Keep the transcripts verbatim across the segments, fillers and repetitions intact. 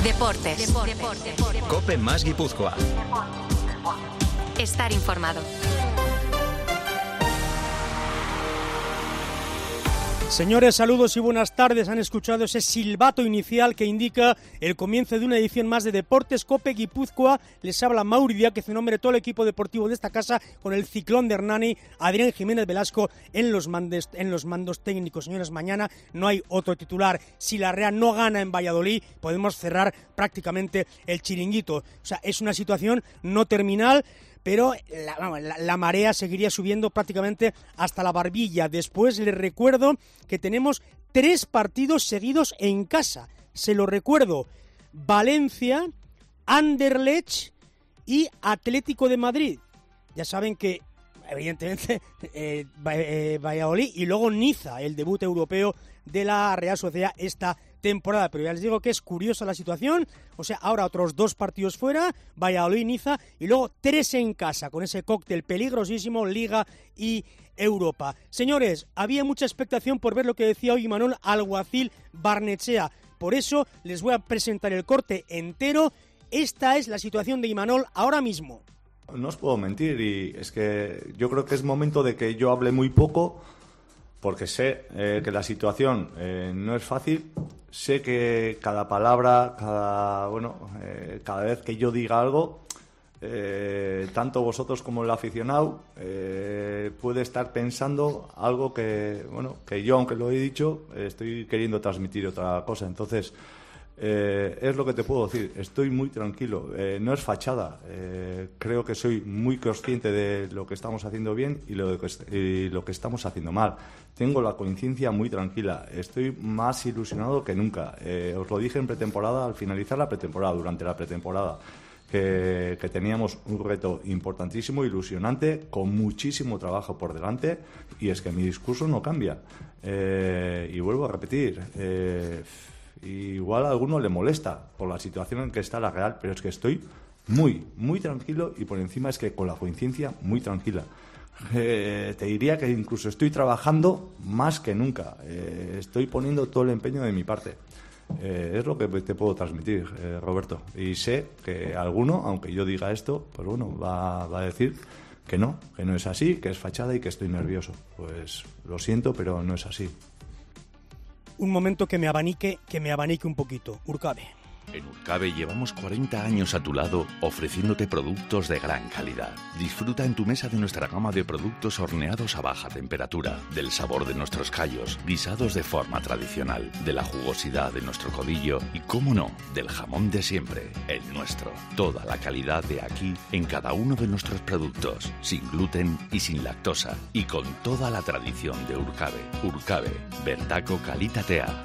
Deportes. Deportes. COPE más Guipúzcoa. Estar informado. Señores, saludos y buenas tardes. Han escuchado ese silbato inicial que indica el comienzo de una edición más de Deportes COPE Guipúzcoa. Les habla Mauri Díaz, que en nombre de todo el equipo deportivo de esta casa, con el ciclón de Hernani, Adrián Jiménez Velasco en los, mandes, en los mandos técnicos. Señores, mañana no hay otro titular. Si la Real no gana en Valladolid, podemos cerrar prácticamente el chiringuito. O sea, es una situación no terminal, pero la, vamos, la, la marea seguiría subiendo prácticamente hasta la barbilla. Después les recuerdo que tenemos tres partidos seguidos en casa. Se lo recuerdo: Valencia, Anderlecht y Atlético de Madrid. Ya saben que, evidentemente, eh, eh, Valladolid y luego Niza, el debut europeo de la Real Sociedad esta temporada. Pero ya les digo que es curiosa la situación. O sea, ahora otros dos partidos fuera, Valladolid, Niza, y luego tres en casa, con ese cóctel peligrosísimo, Liga y Europa. Señores, había mucha expectación por ver lo que decía hoy Imanol Alguacil Barnechea. Por eso les voy a presentar el corte entero. Esta es la situación de Imanol ahora mismo. No os puedo mentir, y es que yo creo que es momento de que yo hable muy poco, porque sé eh, que la situación eh, no es fácil. Sé que cada palabra, cada bueno, eh, cada vez que yo diga algo, eh, tanto vosotros como el aficionado eh, puede estar pensando algo que, bueno, que yo, aunque lo he dicho, eh, estoy queriendo transmitir otra cosa. Entonces, Eh, es lo que te puedo decir. Estoy muy tranquilo. Eh, no es fachada. Eh, creo que soy muy consciente de lo que estamos haciendo bien y lo que, y lo que estamos haciendo mal. Tengo la conciencia muy tranquila. Estoy más ilusionado que nunca. Eh, os lo dije en pretemporada, al finalizar la pretemporada, durante la pretemporada, que, que teníamos un reto importantísimo, ilusionante, con muchísimo trabajo por delante, y es que mi discurso no cambia. Eh, y vuelvo a repetir, eh, igual a alguno le molesta por la situación en que está la Real, pero es que estoy muy, muy tranquilo, y por encima es que con la conciencia muy tranquila. Eh, te diría que incluso estoy trabajando más que nunca. Eh, estoy poniendo todo el empeño de mi parte. Eh, es lo que te puedo transmitir, eh, Roberto. Y sé que alguno, aunque yo diga esto, pues bueno, va, va a decir que no, que no es así, que es fachada y que estoy nervioso. Pues lo siento, pero no es así. Un momento que me abanique, que me abanique un poquito. Urcabe. En Urcabe llevamos cuarenta años a tu lado, ofreciéndote productos de gran calidad. Disfruta en tu mesa de nuestra gama de productos horneados a baja temperatura, del sabor de nuestros callos, guisados de forma tradicional, de la jugosidad de nuestro codillo y, cómo no, del jamón de siempre, el nuestro. Toda la calidad de aquí en cada uno de nuestros productos, sin gluten y sin lactosa, y con toda la tradición de Urcabe. Urcabe, Bertaco Kalitatea.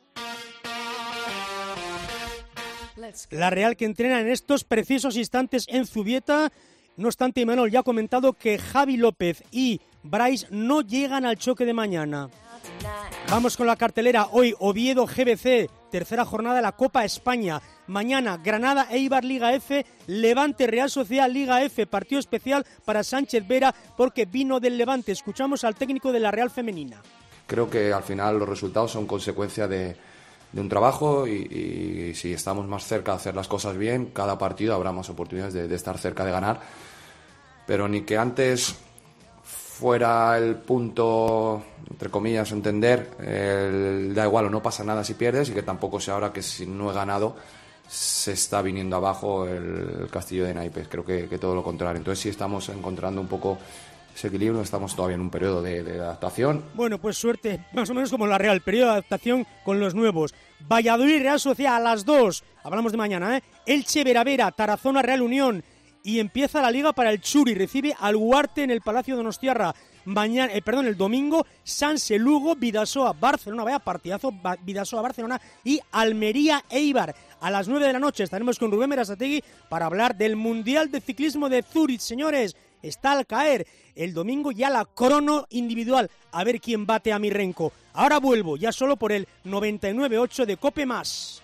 La Real, que entrena en estos precisos instantes en Zubieta. No obstante, Imanol ya ha comentado que Javi López y Bryce no llegan al choque de mañana. Vamos con la cartelera. Hoy Oviedo G B C, tercera jornada de la Copa España. Mañana Granada Eibar Liga F, Levante Real Sociedad Liga F, partido especial para Sánchez Vera porque vino del Levante. Escuchamos al técnico de la Real Femenina. Creo que al final los resultados son consecuencia de de un trabajo, y, y si estamos más cerca de hacer las cosas bien, cada partido habrá más oportunidades de, de estar cerca de ganar, pero ni que antes fuera el punto, entre comillas, entender, el, da igual o no pasa nada si pierdes, y que tampoco sea ahora que si no he ganado se está viniendo abajo el, el castillo de naipes. Creo que, que todo lo contrario. Entonces sí estamos encontrando un poco ese equilibrio, estamos todavía en un periodo de, de adaptación. Bueno, pues suerte, más o menos como la Real, periodo de adaptación con los nuevos. Valladolid Real Sociedad a las dos, hablamos de mañana, ¿eh? Elche Veravera, Tarazona Real Unión, y empieza la Liga para el Churi, recibe al Huarte en el Palacio Donostiarra. Mañana, eh, perdón, el domingo, Sanse Lugo, Bidasoa Barcelona, vaya partidazo, Bidasoa Barcelona, y Almería Eibar. A las nueve de la noche estaremos con Rubén Berasategui para hablar del Mundial de Ciclismo de Zúrich, señores. Está al caer. El domingo ya la crono individual. A ver quién bate a Mirrenko. Ahora vuelvo, ya solo por el noventa y nueve ocho de Cope Más.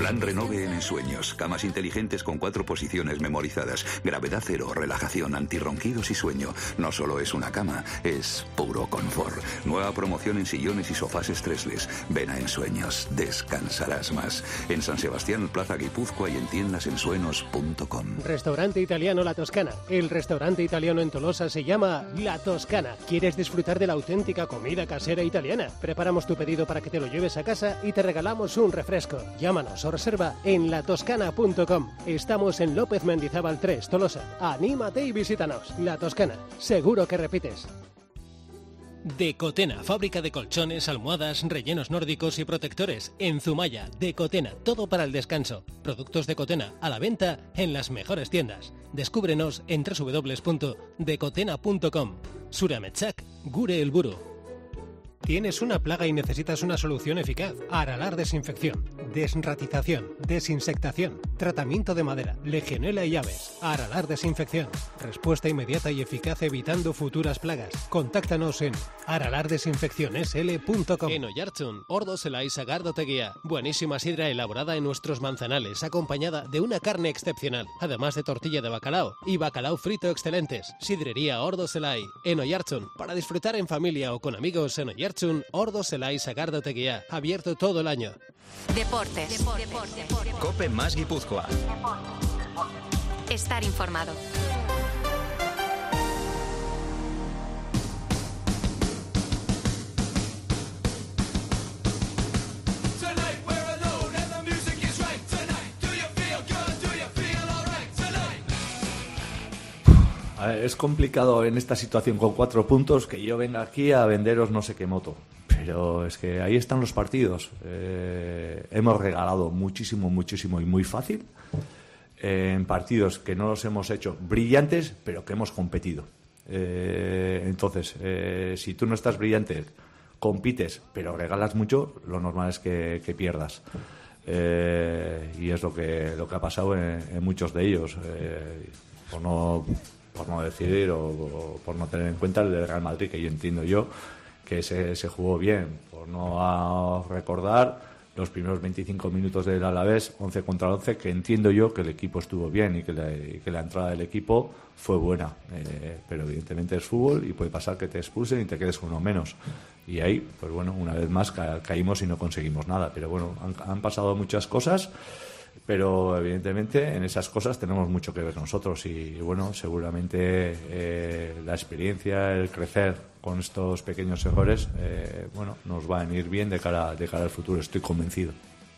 Gran Renove en Ensueños. Camas inteligentes con cuatro posiciones memorizadas. Gravedad cero, relajación, antirronquidos y sueño. No solo es una cama, es puro confort. Nueva promoción en sillones y sofás estresles. Ven a Ensueños, descansarás más. En San Sebastián, Plaza Guipúzcoa y en tiendas ensuenos punto com. Restaurante italiano La Toscana. El restaurante italiano en Tolosa se llama La Toscana. ¿Quieres disfrutar de la auténtica comida casera italiana? Preparamos tu pedido para que te lo lleves a casa y te regalamos un refresco. Llámanos o reserva en la toscana punto com. Estamos en López Mendizábal tres, Tolosa. Anímate y visítanos. La Toscana. Seguro que repites. Decotena, fábrica de colchones, almohadas, rellenos nórdicos y protectores. En Zumaya, Decotena, todo para el descanso. Productos Decotena a la venta en las mejores tiendas. Descúbrenos en doble u doble u doble u punto decotena punto com. Surametsak, gure helburu. ¿Tienes una plaga y necesitas una solución eficaz? Aralar Desinfección, desratización, desinsectación, tratamiento de madera, legionela y aves. Aralar Desinfección. Respuesta inmediata y eficaz evitando futuras plagas. Contáctanos en aralar desinfección s l punto com. En Oyartzun, Ordo Zelai Sagardotegia. Buenísima sidra elaborada en nuestros manzanales, acompañada de una carne excepcional, además de tortilla de bacalao y bacalao frito excelentes. Sidrería Ordo Zelai. En Oyartzun, para disfrutar en familia o con amigos en Oyartzun. Ordo Zelai Sagardotegia, abierto todo el año. Deportes. Deportes. Deportes. Cope más Guipúzcoa. Estar informado. A ver, es complicado en esta situación con cuatro puntos que yo venga aquí a venderos no sé qué moto, pero es que ahí están los partidos. Eh, hemos regalado muchísimo, muchísimo y muy fácil eh, en partidos que no los hemos hecho brillantes, pero que hemos competido. Eh, entonces, eh, si tú no estás brillante, compites, pero regalas mucho, lo normal es que, que pierdas. Eh, y es lo que, lo que ha pasado en, en muchos de ellos. Eh, por no... por no decidir o, o por no tener en cuenta el del Real Madrid, que yo entiendo yo que se, se jugó bien, por no recordar los primeros veinticinco minutos del Alavés, once contra once, que entiendo yo que el equipo estuvo bien y que la, y que la entrada del equipo fue buena, eh, pero evidentemente es fútbol y puede pasar que te expulsen y te quedes con uno menos, y ahí, pues bueno, una vez más ca- caímos y no conseguimos nada, pero bueno, han, han pasado muchas cosas. Pero evidentemente en esas cosas tenemos mucho que ver nosotros y bueno, seguramente eh, la experiencia, el crecer con estos pequeños errores, eh, bueno, nos va a venir bien de cara, de cara al futuro, estoy convencido.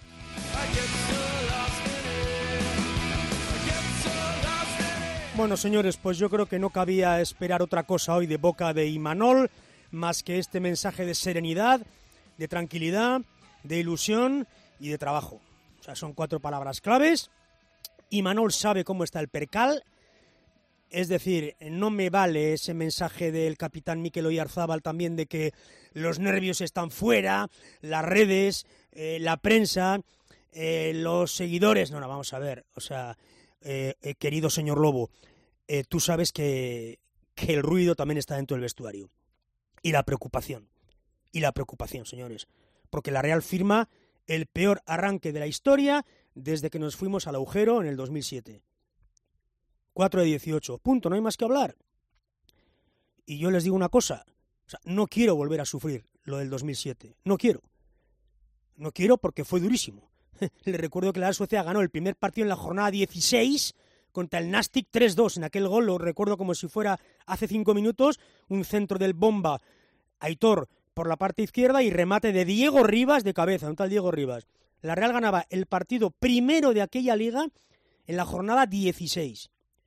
Bueno, señores, pues yo creo que no cabía esperar otra cosa hoy de boca de Imanol, más que este mensaje de serenidad, de tranquilidad, de ilusión y de trabajo. O sea, son cuatro palabras claves. Imanol sabe cómo está el percal. Es decir, no me vale ese mensaje del capitán Mikel Oyarzábal también de que los nervios están fuera, las redes, eh, la prensa, eh, los seguidores. No, no, vamos a ver. O sea, eh, eh, querido señor Lobo, eh, tú sabes que, que el ruido también está dentro del vestuario. Y la preocupación. Y la preocupación, señores. Porque la Real firma el peor arranque de la historia desde que nos fuimos al agujero en el dos mil siete. cuatro de dieciocho. Punto, no hay más que hablar. Y yo les digo una cosa. O sea, no quiero volver a sufrir lo del dos mil siete. No quiero. No quiero porque fue durísimo. Les recuerdo que la Suecia ganó el primer partido en la jornada dieciséis contra el Nastic tres dos. En aquel gol, lo recuerdo como si fuera hace cinco minutos, un centro del Bomba, Aitor, por la parte izquierda y remate de Diego Rivas de cabeza, un tal Diego Rivas. La Real ganaba el partido primero de aquella liga en la jornada dieciséis.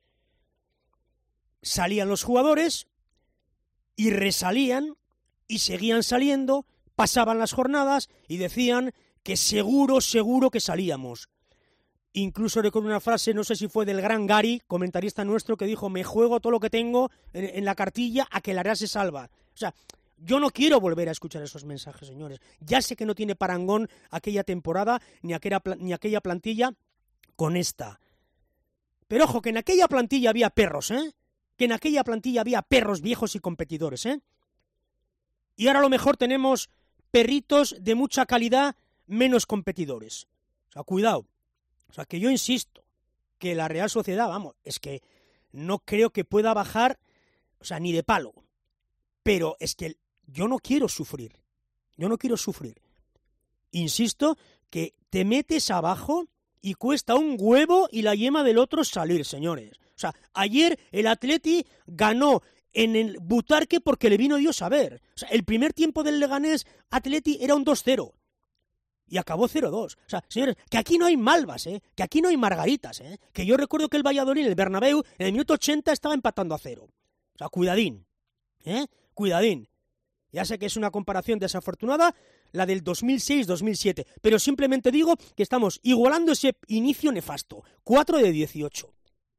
Salían los jugadores y resalían y seguían saliendo, pasaban las jornadas y decían que seguro, seguro que salíamos. Incluso recuerdo una frase, no sé si fue del gran Gary, comentarista nuestro, que dijo: me juego todo lo que tengo en, en la cartilla a que la Real se salva. O sea, yo no quiero volver a escuchar esos mensajes, señores. Ya sé que no tiene parangón aquella temporada, ni aquella, ni aquella plantilla con esta. Pero ojo, que en aquella plantilla había perros, ¿eh? Que en aquella plantilla había perros viejos y competidores, ¿eh? Y ahora a lo mejor tenemos perritos de mucha calidad, menos competidores. O sea, cuidado, O sea, que yo insisto que la Real Sociedad, vamos, es que no creo que pueda bajar, o sea, ni de palo. Pero es que yo no quiero sufrir. Yo no quiero sufrir. Insisto que te metes abajo y cuesta un huevo y la yema del otro salir, señores. O sea, ayer el Atleti ganó en el Butarque porque le vino Dios a ver. O sea, el primer tiempo del Leganés Atleti era un dos cero. Y acabó cero dos. O sea, señores, que aquí no hay malvas, ¿eh? Que aquí no hay margaritas, ¿eh? Que yo recuerdo que el Valladolid, el Bernabéu, en el minuto ochenta estaba empatando a cero. O sea, cuidadín, ¿eh? Cuidadín. Ya sé que es una comparación desafortunada, la del dos mil seis dos mil siete, pero simplemente digo que estamos igualando ese inicio nefasto. cuatro de dieciocho.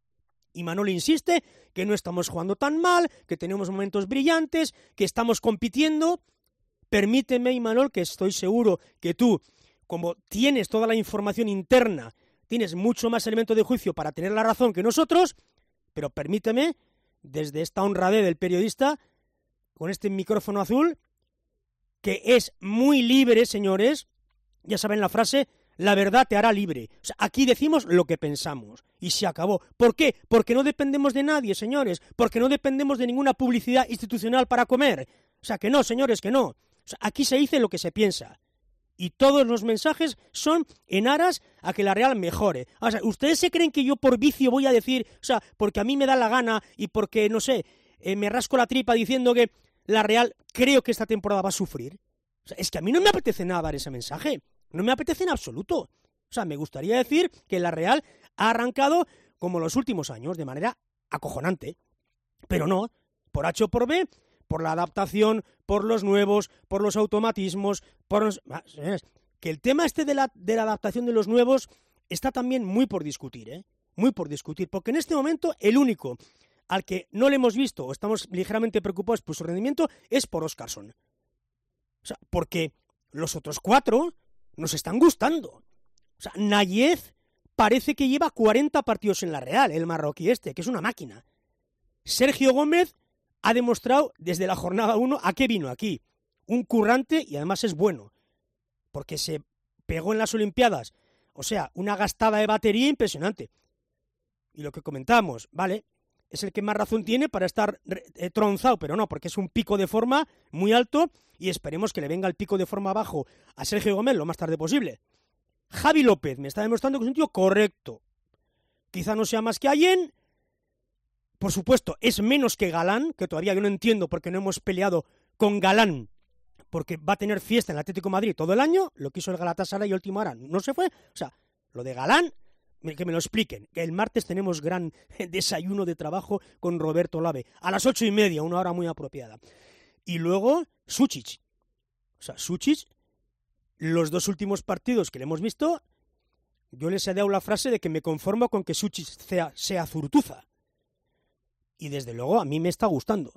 Y Manolo insiste que no estamos jugando tan mal, que tenemos momentos brillantes, que estamos compitiendo. Permíteme, Imanol, que estoy seguro que tú, como tienes toda la información interna, tienes mucho más elemento de juicio para tener la razón que nosotros, pero permíteme, desde esta honradez del periodista, con este micrófono azul, que es muy libre, señores, ya saben la frase, la verdad te hará libre. O sea, aquí decimos lo que pensamos y se acabó. ¿Por qué? Porque no dependemos de nadie, señores, porque no dependemos de ninguna publicidad institucional para comer. O sea, que no, señores, que no. O sea, aquí se dice lo que se piensa. Y todos los mensajes son en aras a que la Real mejore. O sea, ¿ustedes se creen que yo por vicio voy a decir, o sea, porque a mí me da la gana y porque, no sé, eh, me rasco la tripa diciendo que la Real creo que esta temporada va a sufrir? O sea, es que a mí no me apetece nada dar ese mensaje. No me apetece en absoluto. O sea, me gustaría decir que la Real ha arrancado como los últimos años, de manera acojonante. Pero no, por H o por B, por la adaptación, por los nuevos, por los automatismos, por los... Que el tema este de la, de la adaptación de los nuevos está también muy por discutir, ¿eh? Muy por discutir, porque en este momento el único al que no le hemos visto o estamos ligeramente preocupados por su rendimiento es por Óscarson. O sea, porque los otros cuatro nos están gustando. O sea, Nayez parece que lleva cuarenta partidos en la Real, el marroquí este, que es una máquina. Sergio Gómez ha demostrado desde la jornada uno a qué vino aquí. Un currante y además es bueno. Porque se pegó en las Olimpiadas. O sea, una gastada de batería impresionante. Y lo que comentamos, vale, es el que más razón tiene para estar eh, tronzado, pero no, porque es un pico de forma muy alto y esperemos que le venga el pico de forma bajo a Sergio Gómez lo más tarde posible. Javi López me está demostrando que es un tío correcto. Quizá no sea más que Allen. Por supuesto, es menos que Galán, que todavía yo no entiendo por qué no hemos peleado con Galán, porque va a tener fiesta en el Atlético de Madrid todo el año, lo que hizo el Galatasaray y el último hora no se fue. O sea, lo de Galán, que me lo expliquen, que el martes tenemos gran desayuno de trabajo con Roberto Lave, a las ocho y media, una hora muy apropiada. Y luego, Sučić. O sea, Sučić, los dos últimos partidos que le hemos visto, yo les he dado la frase de que me conformo con que Sučić sea, sea Zurtuza. Y desde luego a mí me está gustando.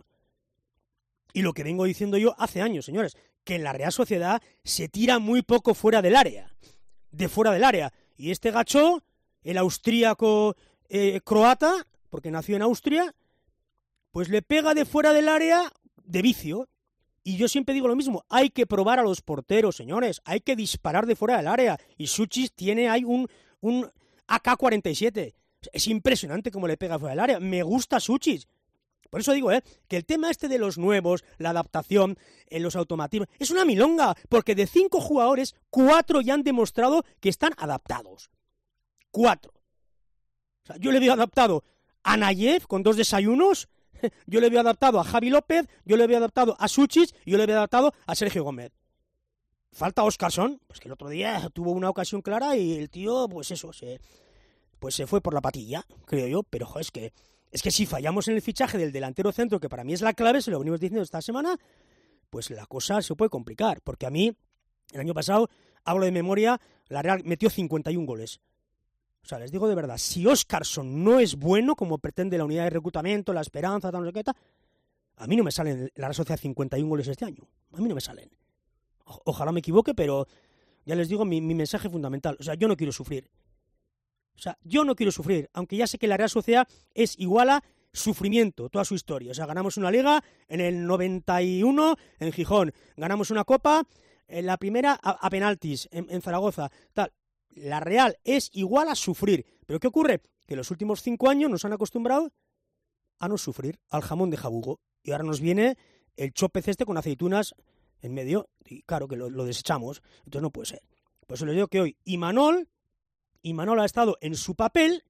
Y lo que vengo diciendo yo hace años, señores, que en la Real Sociedad se tira muy poco fuera del área. De fuera del área. Y este gacho, el austríaco eh, croata, porque nació en Austria, pues le pega de fuera del área de vicio. Y yo siempre digo lo mismo, hay que probar a los porteros, señores, hay que disparar de fuera del área. Y Sučić tiene ahí un, un A K cuarenta y siete. Es impresionante cómo le pega fuera del área. Me gusta Sučić. Por eso digo, ¿eh? Que el tema este de los nuevos, la adaptación, en los automatismos, es una milonga, porque de cinco jugadores, cuatro ya han demostrado que están adaptados. Cuatro. O sea, yo le veo adaptado a Nayez con dos desayunos, yo le veo adaptado a Javi López, yo le veo adaptado a Sučić y yo le veo adaptado a Sergio Gómez. Falta Óscarson, pues que el otro día tuvo una ocasión clara y el tío, pues eso, se, pues se fue por la patilla, creo yo, pero joder, es que Es que si fallamos en el fichaje del delantero centro, que para mí es la clave, se lo venimos diciendo esta semana, pues la cosa se puede complicar. Porque a mí, el año pasado, hablo de memoria, la Real metió cincuenta y un goles. O sea, les digo de verdad, si Óscarson no es bueno, como pretende la unidad de reclutamiento, la esperanza, tal, no sé qué tal, a mí no me salen en la Real Sociedad cincuenta y un goles este año. A mí no me salen. O- ojalá me equivoque, pero ya les digo mi, mi mensaje fundamental. O sea, yo no quiero sufrir. O sea, yo no quiero sufrir, aunque ya sé que la Real Sociedad es igual a sufrimiento, toda su historia. O sea, ganamos una liga en el noventa y uno en Gijón, ganamos una copa en la primera a, a penaltis en, en Zaragoza, tal. La Real es igual a sufrir. ¿Pero qué ocurre? Que los últimos cinco años nos han acostumbrado a no sufrir, al jamón de jabugo. Y ahora nos viene el chopez este con aceitunas en medio. Y claro que lo, lo desechamos. Entonces no puede ser. Por eso les digo que hoy Imanol, Imanol ha estado en su papel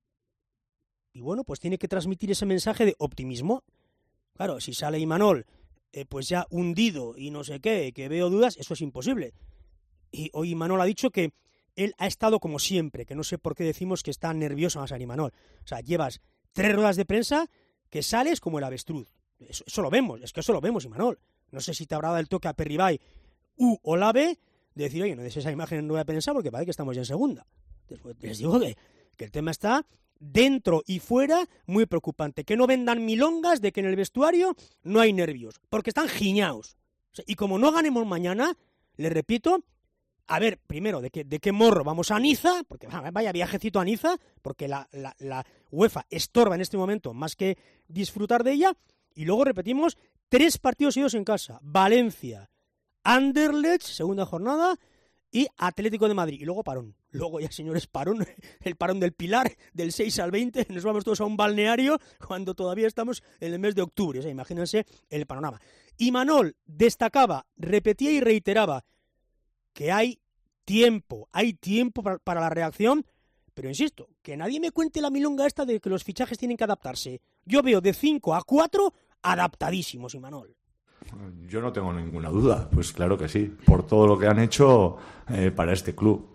y bueno, pues tiene que transmitir ese mensaje de optimismo. Claro, si sale Imanol eh, pues ya hundido y no sé qué, que veo dudas, eso es imposible. Y hoy Imanol ha dicho que él ha estado como siempre, que no sé por qué decimos que está nervioso a salir Imanol. O sea, llevas tres ruedas de prensa que sales como el avestruz. Eso, eso lo vemos, es que eso lo vemos, Imanol. No sé si te habrá dado el toque a Perribay u Olave de decir, oye, no des esa imagen en rueda de prensa porque parece que estamos ya en segunda. Después les digo que, que el tema está dentro y fuera muy preocupante. Que no vendan milongas de que en el vestuario no hay nervios, porque están giñaos. O sea, y como no ganemos mañana, les repito, a ver, primero, ¿de qué, de qué morro vamos a Niza? Porque vaya viajecito a Niza, porque la, la, la UEFA estorba en este momento más que disfrutar de ella. Y luego repetimos, tres partidos seguidos en casa. Valencia, Anderlecht, segunda jornada, y Atlético de Madrid. Y luego parón. Luego ya, señores, parón. El parón del Pilar, del seis al veinte. Nos vamos todos a un balneario cuando todavía estamos en el mes de octubre. O sea, imagínense el panorama. Imanol destacaba, repetía y reiteraba que hay tiempo, hay tiempo para, para la reacción, pero insisto, que nadie me cuente la milonga esta de que los fichajes tienen que adaptarse. Yo veo de cinco a cuatro adaptadísimos, Imanol. Yo no tengo ninguna duda, pues claro que sí, por todo lo que han hecho eh, para este club.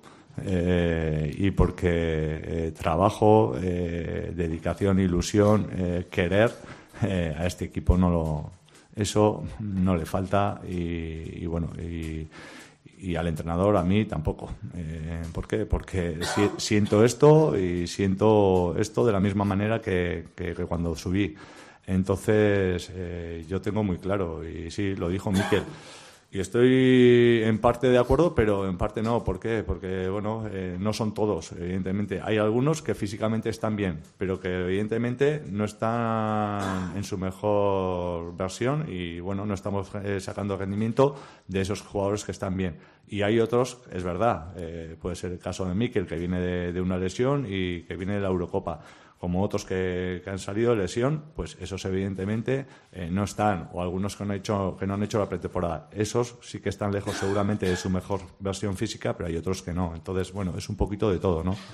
Eh, y porque eh, trabajo, eh, dedicación, ilusión, eh, querer eh, a este equipo no lo, eso no le falta y, y bueno y, y al entrenador a mí tampoco. Eh, ¿Por qué? Porque si, siento esto y siento esto de la misma manera que, que, que cuando subí. Entonces eh, yo tengo muy claro y sí, lo dijo Mikel. Y estoy en parte de acuerdo, pero en parte no. ¿Por qué? Porque, bueno, eh, no son todos, evidentemente. Hay algunos que físicamente están bien, pero que evidentemente no están en su mejor versión y, bueno, no estamos eh, sacando rendimiento de esos jugadores que están bien. Y hay otros, es verdad, eh, puede ser el caso de Mikel, que viene de, de una lesión y que viene de la Eurocopa. Como otros que, que han salido de lesión, pues esos evidentemente eh, no están, o algunos que no, han hecho, que no han hecho la pretemporada. Esos sí que están lejos seguramente de su mejor versión física, pero hay otros que no. Entonces, bueno, es un poquito de todo, ¿no?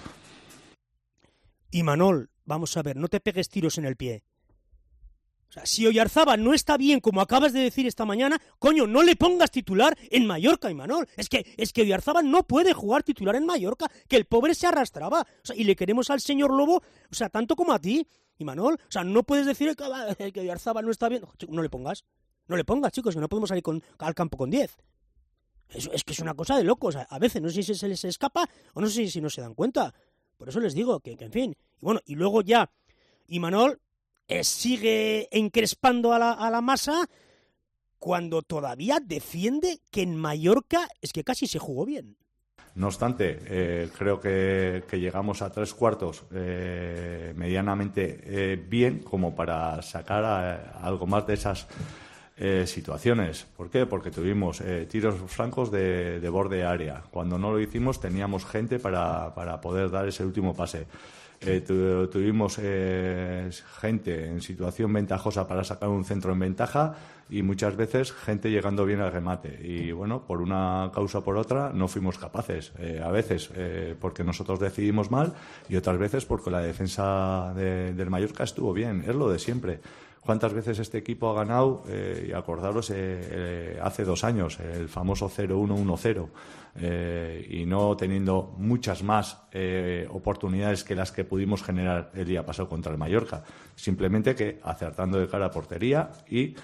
Imanol, vamos a ver, no te pegues tiros en el pie. O sea, si Oyarzábal no está bien, como acabas de decir esta mañana, coño, no le pongas titular en Mallorca, Imanol. Es que, es que Oyarzábal no puede jugar titular en Mallorca, que el pobre se arrastraba. O sea, y le queremos al señor Lobo, o sea, tanto como a ti, Imanol. O sea, no puedes decir que, que Oyarzábal no está bien. No le pongas, no le pongas, chicos, que no podemos salir con, al campo con diez. Es, es que es una cosa de locos. A veces no sé si se les escapa o no sé si no se dan cuenta. Por eso les digo que, que en fin. Y bueno, y luego ya, Imanol Eh, sigue encrespando a la, a la masa cuando todavía defiende que en Mallorca es que casi se jugó bien. No obstante, eh, creo que, que llegamos a tres cuartos eh, medianamente eh, bien como para sacar a, a algo más de esas eh, situaciones. ¿Por qué? Porque tuvimos eh, tiros francos de, de borde área. Cuando no lo hicimos teníamos gente para, para poder dar ese último pase. Eh, tu, tuvimos eh, gente en situación ventajosa para sacar un centro en ventaja y muchas veces gente llegando bien al remate. Y bueno, por una causa o por otra no fuimos capaces. Eh, a veces eh, porque nosotros decidimos mal y otras veces porque la defensa de, del Mallorca estuvo bien. Es lo de siempre. ¿Cuántas veces este equipo ha ganado? Eh, y acordaros, eh, eh, hace dos años, el famoso cero uno uno cero, eh, y no teniendo muchas más eh, oportunidades que las que pudimos generar el día pasado contra el Mallorca. Simplemente que acertando de cara a portería y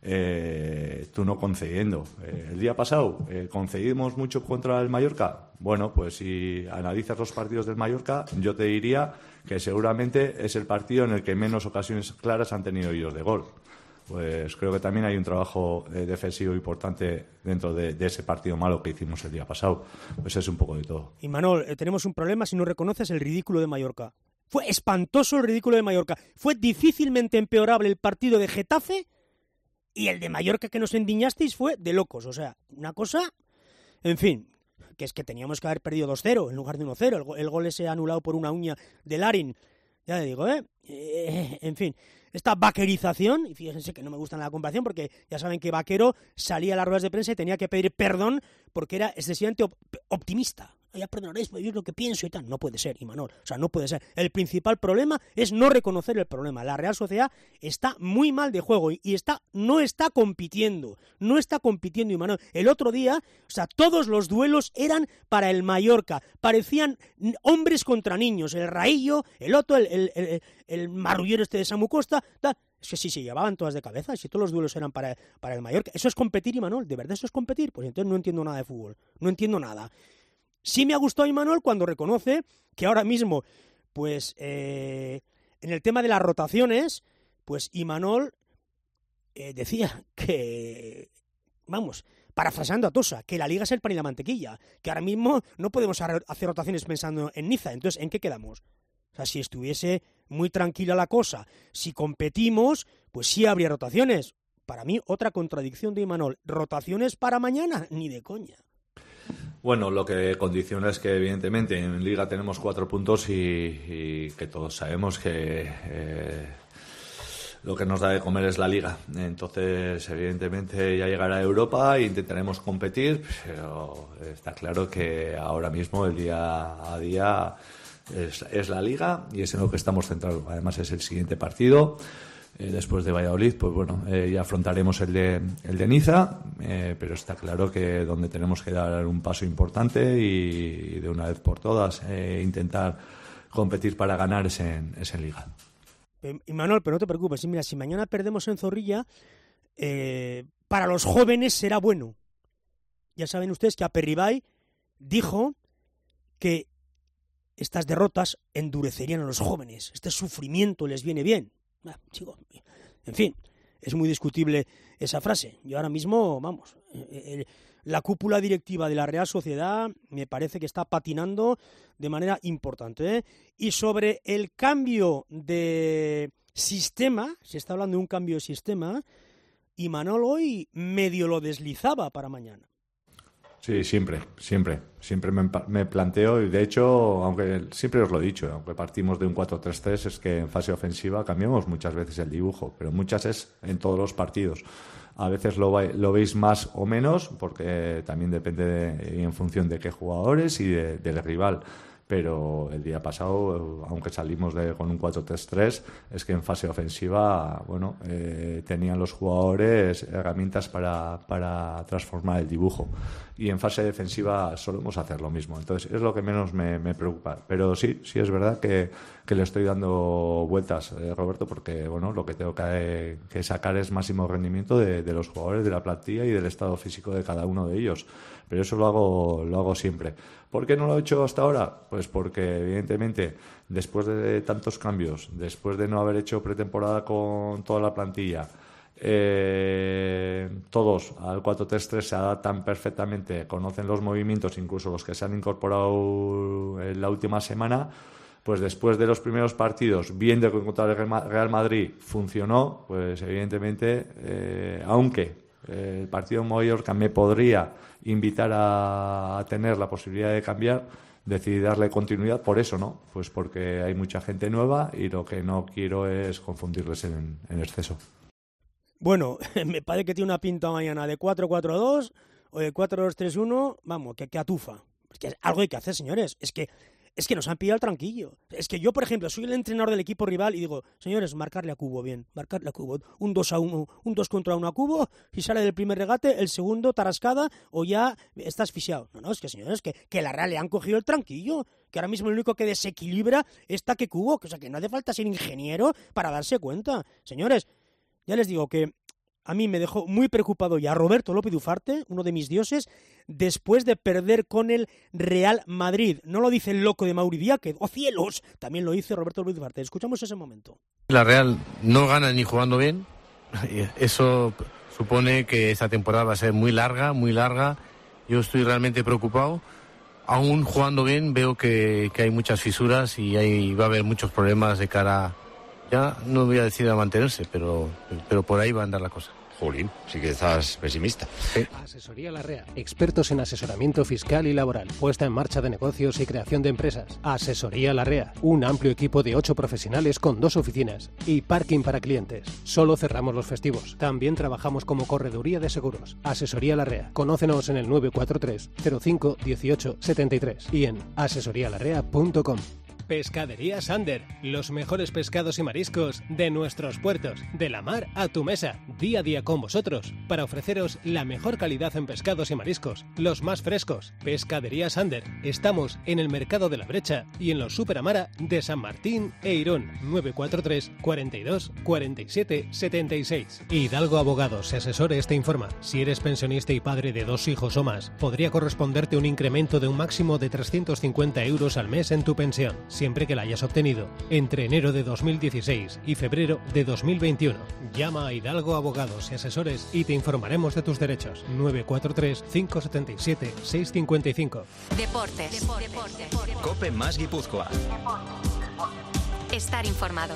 eh, tú no concediendo. Eh, el día pasado eh, concedimos mucho contra el Mallorca. Bueno, pues si analizas los partidos del Mallorca, yo te diría que seguramente es el partido en el que menos ocasiones claras han tenido ellos de gol. Pues creo que también hay un trabajo eh, defensivo importante dentro de, de ese partido malo que hicimos el día pasado. Pues es un poco de todo. Y Manol, eh, tenemos un problema si no reconoces el ridículo de Mallorca. Fue espantoso el ridículo de Mallorca. Fue difícilmente empeorable el partido de Getafe y el de Mallorca que nos endiñasteis fue de locos. O sea, una cosa, en fin, porque es que teníamos que haber perdido dos cero en lugar de uno cero, el, go- el gol ese anulado por una uña de Larin, ya le digo, ¿eh? eh en fin, esta vaquerización, y fíjense que no me gusta la comparación porque ya saben que Vaquero salía a las ruedas de prensa y tenía que pedir perdón porque era excesivamente op- optimista. Ya perdonaréis, pues yo es lo que pienso y tal. No puede ser, Imanol. O sea, no puede ser. El principal problema es no reconocer el problema. La Real Sociedad está muy mal de juego y está, no está compitiendo. No está compitiendo, Imanol. El otro día, o sea, todos los duelos eran para el Mallorca. Parecían hombres contra niños. El Raillo, el Otto, el, el, el, el marrullero este de Samu Costa, tal. Es que sí, se llevaban todas de cabeza. Si todos los duelos eran para, para el Mallorca. ¿Eso es competir, Imanol? ¿De verdad eso es competir? Pues entonces no entiendo nada de fútbol. No entiendo nada. Sí me ha gustado Imanol cuando reconoce que ahora mismo, pues, eh, en el tema de las rotaciones, pues Imanol eh, decía que, vamos, parafraseando a Tosa, que la Liga es el pan y la mantequilla, que ahora mismo no podemos hacer rotaciones pensando en Niza. Entonces, ¿en qué quedamos? O sea, si estuviese muy tranquila la cosa, si competimos, pues sí habría rotaciones. Para mí, otra contradicción de Imanol. ¿Rotaciones para mañana? Ni de coña. Bueno, lo que condiciona es que evidentemente en Liga tenemos cuatro puntos y, y que todos sabemos que eh, lo que nos da de comer es la Liga. Entonces, evidentemente ya llegará Europa e intentaremos competir, pero está claro que ahora mismo el día a día es, es la Liga y es en lo que estamos centrados. Además es el siguiente partido. Eh, después de Valladolid, pues bueno, eh, ya afrontaremos el de, el de Niza, eh, pero está claro que donde tenemos que dar un paso importante y, y de una vez por todas eh, intentar competir para ganar es en, es en Liga. Eh, Imanol, pero no te preocupes, mira, si mañana perdemos en Zorrilla, eh, para los jóvenes será bueno. Ya saben ustedes que Aperribay dijo que estas derrotas endurecerían a los jóvenes, este sufrimiento les viene bien. Ah, chico, en fin, es muy discutible esa frase. Yo ahora mismo, vamos, eh, la cúpula directiva de la Real Sociedad me parece que está patinando de manera importante, ¿eh? Y sobre el cambio de sistema, se está hablando de un cambio de sistema, Imanol hoy medio lo deslizaba para mañana. Sí, siempre, siempre, siempre me, me planteo, y de hecho, aunque siempre os lo he dicho, aunque partimos de un cuatro tres tres, es que en fase ofensiva cambiamos muchas veces el dibujo, pero muchas es en todos los partidos. A veces lo, lo veis más o menos, porque también depende de, en función de qué jugadores y de, del rival. Pero el día pasado, aunque salimos de, con un cuatro tres tres, es que en fase ofensiva, bueno, eh, tenían los jugadores herramientas para, para transformar el dibujo. Y en fase defensiva solemos hacer lo mismo. Entonces, es lo que menos me, me preocupa. Pero sí, sí es verdad que, que le estoy dando vueltas, eh, Roberto, porque, bueno, lo que tengo que, que sacar es máximo rendimiento de, de los jugadores, de la plantilla y del estado físico de cada uno de ellos. Pero eso lo hago, lo hago siempre. ¿Por qué no lo he hecho hasta ahora? Pues porque, evidentemente, después de tantos cambios, después de no haber hecho pretemporada con toda la plantilla, eh, todos al cuatro tres tres se adaptan perfectamente, conocen los movimientos, incluso los que se han incorporado en la última semana, pues después de los primeros partidos, viendo que contra el Real Madrid funcionó, pues evidentemente, eh, aunque el partido en Mallorca me podría invitar a, a tener la posibilidad de cambiar, decidí darle continuidad por eso, ¿no? Pues porque hay mucha gente nueva y lo que no quiero es confundirles en, en exceso. Bueno, me parece que tiene una pinta mañana de cuatro cuatro dos o de cuatro dos tres uno, vamos, que, que atufa. Es que algo hay que hacer, señores. Es que Es que nos han pillado el tranquillo. Es que yo, por ejemplo, soy el entrenador del equipo rival y digo, señores, marcarle a Cubo bien, marcarle a Cubo. Un dos a uno, un dos contra uno a Cubo, si sale del primer regate, el segundo tarascada o ya está asfixiado. No, no, es que, señores, que, que la Real le han cogido el tranquillo, que ahora mismo lo único que desequilibra está que Cubo, o sea, que no hace falta ser ingeniero para darse cuenta. Señores, ya les digo que a mí me dejó muy preocupado ya Roberto López Ufarte, uno de mis dioses, después de perder con el Real Madrid. No lo dice el loco de Mauri Diáquez, ¡oh cielos! También lo dice Roberto López Ufarte. Escuchamos ese momento. La Real no gana ni jugando bien. Eso supone que esta temporada va a ser muy larga, muy larga. Yo estoy realmente preocupado. Aún jugando bien veo que, que hay muchas fisuras y hay, va a haber muchos problemas de cara, ya no voy a decir a mantenerse, pero, pero por ahí va a andar la cosa. Jolín, sí que estás pesimista. ¿Eh? Asesoría Larrea, expertos en asesoramiento fiscal y laboral, puesta en marcha de negocios y creación de empresas. Asesoría Larrea, un amplio equipo de ocho profesionales con dos oficinas y parking para clientes. Solo cerramos los festivos. También trabajamos como correduría de seguros. Asesoría Larrea. Conócenos en el nueve cuatro tres cero cinco dieciocho setenta y tres y en asesoría larrea punto com. Pescadería Sander, los mejores pescados y mariscos de nuestros puertos, de la mar a tu mesa, día a día con vosotros, para ofreceros la mejor calidad en pescados y mariscos, los más frescos. Pescadería Sander, estamos en el Mercado de la Brecha y en los Superamara de San Martín e Irún, nueve cuatro tres cuarenta y dos cuarenta y siete setenta y seis. Hidalgo Abogados, asesores te informa, si eres pensionista y padre de dos hijos o más, podría corresponderte un incremento de un máximo de trescientos cincuenta euros al mes en tu pensión, siempre que la hayas obtenido entre enero de dos mil dieciséis y febrero de dos mil veintiuno. Llama a Hidalgo Abogados y Asesores y te informaremos de tus derechos. nueve cuatro tres cinco siete siete seis cinco cinco. Deportes. Deportes. Deportes. Cope más Guipúzcoa. Estar informado.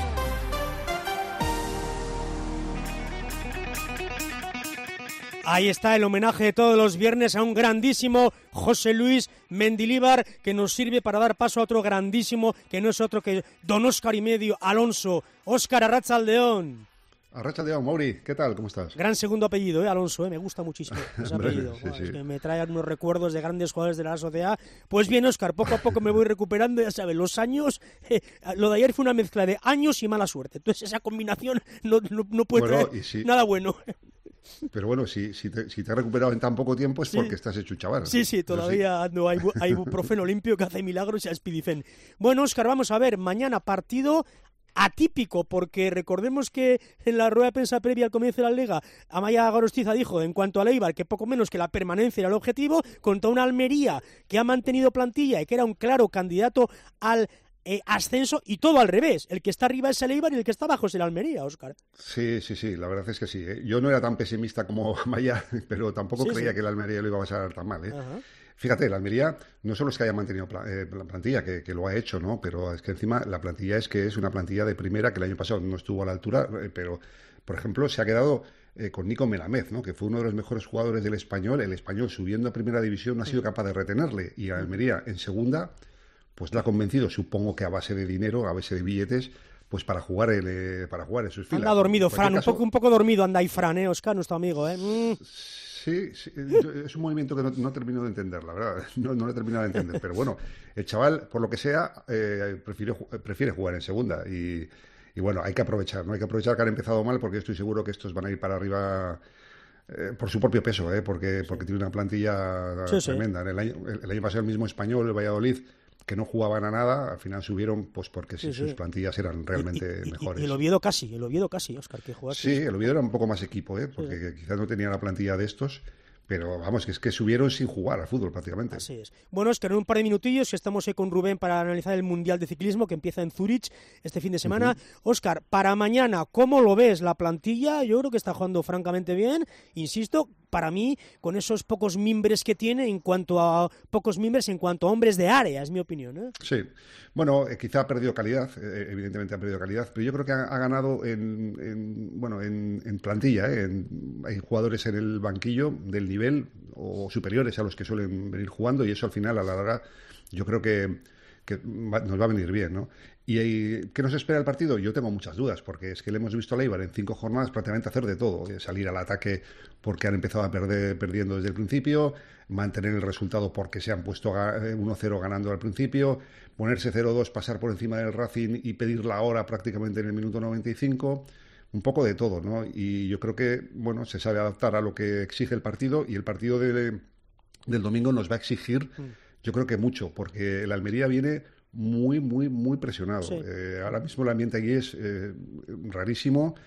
Ahí está el homenaje de todos los viernes a un grandísimo José Luis Mendilibar, que nos sirve para dar paso a otro grandísimo, que no es otro que don Óscar y medio Alonso. Óscar, Arratsaldeón. Arratsaldeón, Mauri, ¿qué tal? ¿Cómo estás? Gran segundo apellido, ¿eh, Alonso? ¿eh? Me gusta muchísimo ese apellido. Sí, Bueno, sí. Es que me trae unos recuerdos de grandes jugadores de la sociedad. Pues bien, Óscar, poco a poco me voy recuperando, ya sabes, los años, eh, lo de ayer fue una mezcla de años y mala suerte. Entonces esa combinación no, no, no puede bueno, traer sí. nada bueno. Pero bueno, si, si, te, si te has recuperado en tan poco tiempo es Sí. porque estás hecho chaval. Sí, sí, todavía sí. No hay, hay ibuprofeno limpio que hace milagros y Aspidifen. Bueno, Óscar, vamos a ver, mañana partido atípico, porque recordemos que en la rueda de prensa previa al comienzo de la Liga, Amaya Gorostiza dijo en cuanto a Eibar que poco menos que la permanencia era el objetivo, contra una Almería que ha mantenido plantilla y que era un claro candidato al Eh, ascenso, y todo al revés. El que está arriba es el Eibar y el que está abajo es el Almería, Óscar. Sí, sí, sí, la verdad es que sí. ¿eh? Yo no era tan pesimista como Maya, pero tampoco Sí, creía sí. que el Almería lo iba a pasar tan mal. ¿eh? Ajá. Fíjate, el Almería no solo es que haya mantenido pla- eh, la plantilla, que, que lo ha hecho, ¿no? Pero es que encima la plantilla es que es una plantilla de primera que el año pasado no estuvo a la altura, eh, pero, por ejemplo, se ha quedado eh, con Nico Melamed, ¿no? Que fue uno de los mejores jugadores del Español. El Español, subiendo a primera división, no ha sido capaz de retenerle. Y a Almería, en segunda, pues la ha convencido, supongo que a base de dinero, a base de billetes, pues para jugar el, eh, para jugar en sus filas. Anda dormido, En cualquier Fran, caso, un poco, un poco dormido anda ahí Fran, ¿eh, Óscar? Nuestro amigo, ¿eh? Mm. Sí, sí, yo- es un movimiento que no, no termino de entender, la verdad. No, no lo he terminado de entender. Pero bueno, el chaval, por lo que sea, eh, prefiere, ju- prefiere jugar en segunda. Y, y bueno, hay que aprovechar, ¿no? Hay que aprovechar que han empezado mal, porque estoy seguro que estos van a ir para arriba eh, por su propio peso, ¿eh? Porque, porque tiene una plantilla Sí, sí. tremenda. En el año, el, el año pasado el mismo Español, el Valladolid, que no jugaban a nada, al final subieron pues porque sí, Sí, sí. sus plantillas eran realmente Y- y- mejores. Y el Oviedo casi, el Oviedo casi, Óscar, que juega Sí, el Oviedo era un poco más equipo, ¿eh? Porque quizás no tenía la plantilla de estos, pero vamos, que es que subieron sin jugar al fútbol prácticamente. Así es. Bueno, Óscar, en un par de minutillos que estamos eh, con Rubén para analizar el Mundial de Ciclismo que empieza en Zurich este fin de semana. Óscar, para mañana, ¿cómo lo ves la plantilla? Yo creo que está jugando francamente bien. Insisto, para mí, con esos pocos mimbres que tiene en cuanto a pocos mimbres en cuanto a hombres de área, es mi opinión, ¿eh? Sí, bueno, eh, quizá ha perdido calidad, eh, evidentemente ha perdido calidad, pero yo creo que ha, ha ganado en, en, bueno, en, en plantilla, ¿eh? En- hay jugadores en el banquillo del nivel o superiores a los que suelen venir jugando, y eso al final, a la larga, yo creo que, que va- nos va a venir bien, ¿no? ¿Y eh, qué nos espera el partido? Yo tengo muchas dudas, porque es que le hemos visto a Eibar en cinco jornadas prácticamente hacer de todo, eh, salir al ataque porque han empezado a perder perdiendo desde el principio, mantener el resultado porque se han puesto ga- eh, uno cero ganando al principio, ponerse cero dos, pasar por encima del Racing y pedir la hora prácticamente en el minuto noventa y cinco, un poco de todo, ¿no? Y yo creo que, bueno, se sabe adaptar a lo que exige el partido, y el partido de- del domingo nos va a exigir, yo creo que mucho, porque el Almería viene muy, muy, muy presionado. Sí. Eh, ahora mismo el ambiente allí es eh, rarísimo,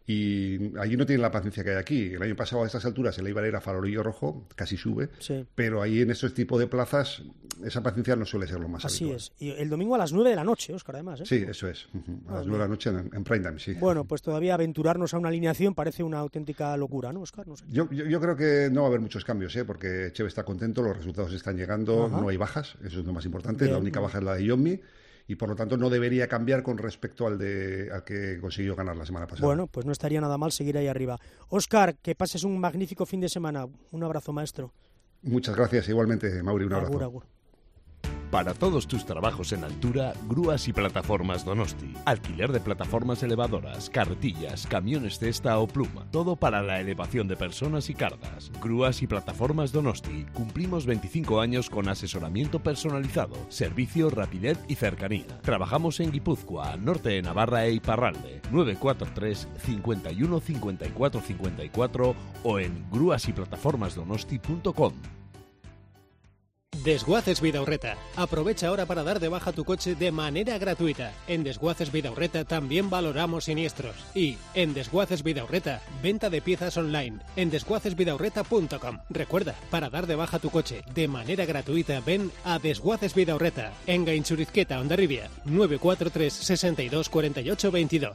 y allí no tienen la paciencia que hay aquí. El año pasado a estas alturas el Eibar era farolillo rojo, casi sube, Sí. pero ahí en estos tipos de plazas esa paciencia no suele ser lo más Así habitual. es. Y el domingo a las nueve de la noche, Óscar, además, ¿eh? Sí, eso es. Ujú. A Ah, las nueve de la noche en, en prime time, sí. Bueno, pues todavía aventurarnos a una alineación parece una auténtica locura, ¿no, Óscar? No sé. Yo, yo, yo creo que no va a haber muchos cambios, ¿eh? Porque Cheve está contento, los resultados están llegando, Ajá. no hay bajas, eso es lo más importante. Bien, la única bien. baja es la de Yomi, y por lo tanto no debería cambiar con respecto al, de, al que consiguió ganar la semana pasada. Bueno, pues no estaría nada mal seguir ahí arriba. Óscar, que pases un magnífico fin de semana. Un abrazo, maestro. Muchas gracias, igualmente, Mauri, un abrazo. Agur, agur. Para todos tus trabajos en altura, Grúas y Plataformas Donosti. Alquiler de plataformas elevadoras, carretillas, camiones cesta o pluma. Todo para la elevación de personas y cargas. Grúas y Plataformas Donosti. Cumplimos veinticinco años con asesoramiento personalizado, servicio, rapidez y cercanía. Trabajamos en Guipúzcoa, norte de Navarra e Iparralde. nueve cuatro tres, cinco uno, cinco cuatro cinco cuatro o en grúas y plataformas donosti punto com. Desguaces Vidaurreta. Aprovecha ahora para dar de baja tu coche de manera gratuita. En Desguaces Vidaurreta también valoramos siniestros. Y en Desguaces Vidaurreta, venta de piezas online en desguaces vidaurreta punto com. Recuerda, para dar de baja tu coche de manera gratuita, ven a Desguaces Vidaurreta, en Gainchurizqueta, Hondarribia, nueve cuatro tres, sesenta y dos, cuarenta y ocho, veintidós.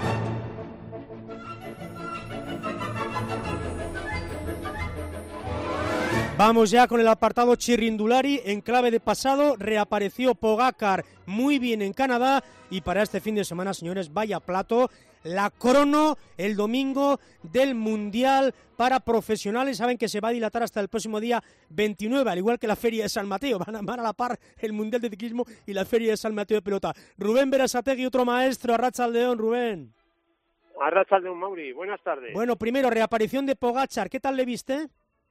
Vamos ya con el apartado Chirrindulari. En clave de pasado, reapareció Pogacar muy bien en Canadá. Y para este fin de semana, señores, vaya plato. La crono el domingo del Mundial para profesionales. Saben que se va a dilatar hasta el próximo día veintinueve, al igual que la Feria de San Mateo. Van a, van a la par el Mundial de Ciclismo y la Feria de San Mateo de Pelota. Rubén Berasategui, otro maestro. Arratsaldeon, Rubén. Arratsaldeon, Mauri. Buenas tardes. Bueno, primero, reaparición de Pogacar. ¿Qué tal le viste?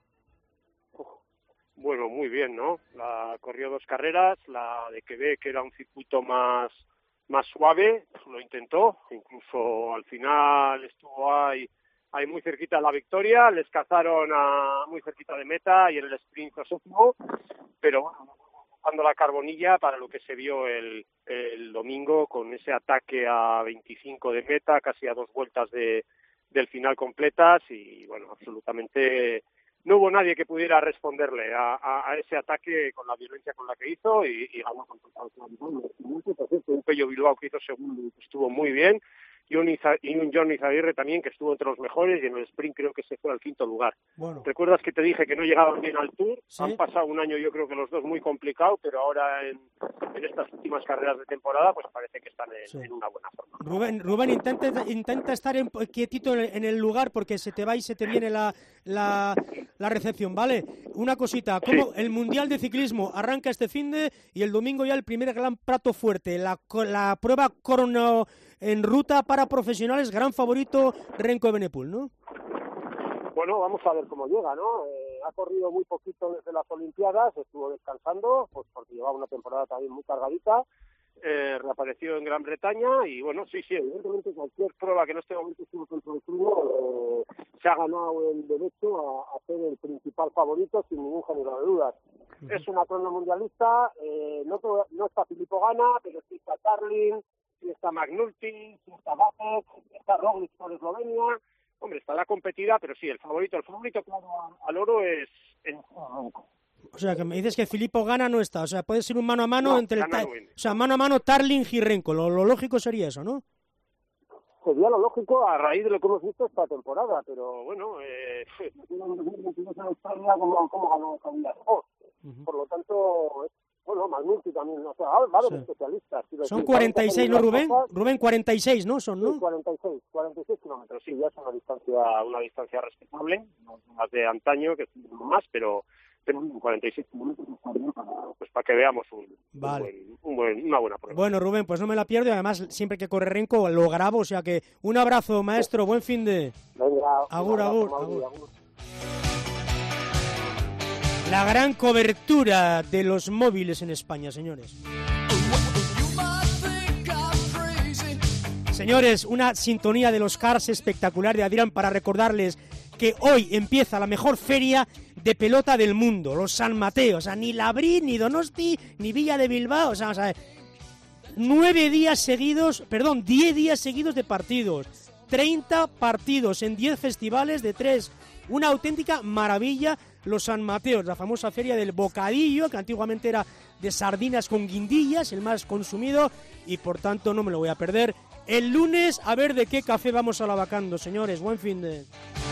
Bueno, muy bien, ¿no? La corrió dos carreras, la de Quebec, que era un circuito más, más suave, lo intentó, incluso al final estuvo ahí, ahí muy cerquita de la victoria, les cazaron a, muy cerquita de meta y en el sprint séptimo, pero bueno, ocupando la carbonilla para lo que se vio el, el domingo con ese ataque a veinticinco de meta, casi a dos vueltas de, del final completas y bueno, absolutamente... No hubo nadie que pudiera responderle a, a, a ese ataque con la violencia con la que hizo y, y ganó con total claridad. Un Pello Bilbao que hizo segundo, estuvo muy bien, y un, Iza, y un John Izaguirre también que estuvo entre los mejores y en el sprint creo que se fue al quinto lugar. Bueno. ¿Recuerdas que te dije que no llegaban bien al Tour? ¿Sí? Han pasado un año yo creo que los dos muy complicado, pero ahora en, en estas últimas carreras de temporada pues parece que están en, sí. en una buena forma. Rubén, Rubén intenta, intenta estar en, quietito en el, en el lugar porque se te va y se te viene la, la, la recepción, ¿vale? Una cosita, ¿cómo sí. el Mundial de Ciclismo arranca este finde y el domingo ya el primer gran plato fuerte, la, la prueba crono en ruta para profesionales, gran favorito Renko Evenepoel, ¿no? Bueno, vamos a ver cómo llega, ¿no? Eh, ha corrido muy poquito desde las Olimpiadas, estuvo descansando, pues porque llevaba una temporada también muy cargadita, eh, reapareció en Gran Bretaña y bueno, sí, sí, evidentemente cualquier prueba que en este momento estuvo contra el club eh, se ha ganado el derecho a, a ser el principal favorito sin ningún género de dudas. Uh-huh. Es una crono mundialista, eh, no, no está Filippo Ganna, pero sí está Tarling, sí está McNulty, sí está Vapek, está Roglic por Eslovenia. Hombre, estará competida, pero sí, el favorito, el favorito claro al oro es el Renko. O sea, que me dices que Filippo Ganna no está, o sea, puede ser un mano a mano no, entre el ta- no o sea, mano a mano Tarling y Renko, lo, lo lógico sería eso, ¿no? Sería lo lógico a raíz de lo que hemos visto esta temporada, pero bueno, eh, como, como ganó Cavillas. Oh, uh-huh. Por lo tanto, bueno, McNulty también, o sea, va a haber sí. especialistas. Son cuarenta y seis, ¿no, Rubén? Cosas. Rubén, cuarenta y seis, ¿no? Son, ¿no? Sí, cuarenta y seis, cuarenta y seis kilómetros, sí, ya es una distancia, una distancia respetable, no más de antaño, que es más, pero cuarenta y seis kilómetros para, pues para que veamos un, vale. un, buen, un buen, una buena prueba. Bueno, Rubén, pues no me la pierdo y además siempre que corre Renko lo grabo, o sea que un abrazo, maestro, buen fin de... Venga, agur, abrazo, agur, Mauri, agur. agur. La gran cobertura de los móviles en España, señores. Señores, una sintonía de los Cars espectacular de Adrián para recordarles que hoy empieza la mejor feria de pelota del mundo, los San Mateo, o sea, ni Labrit, ni Donosti, ni Villa de Bilbao, o sea, vamos a ver, nueve días seguidos, perdón, diez días seguidos de partidos, treinta partidos en diez festivales de tres, una auténtica maravilla, los San Mateos, la famosa feria del bocadillo, que antiguamente era de sardinas con guindillas, el más consumido, y por tanto no me lo voy a perder. El lunes, a ver de qué café vamos alabacando, señores, buen fin de...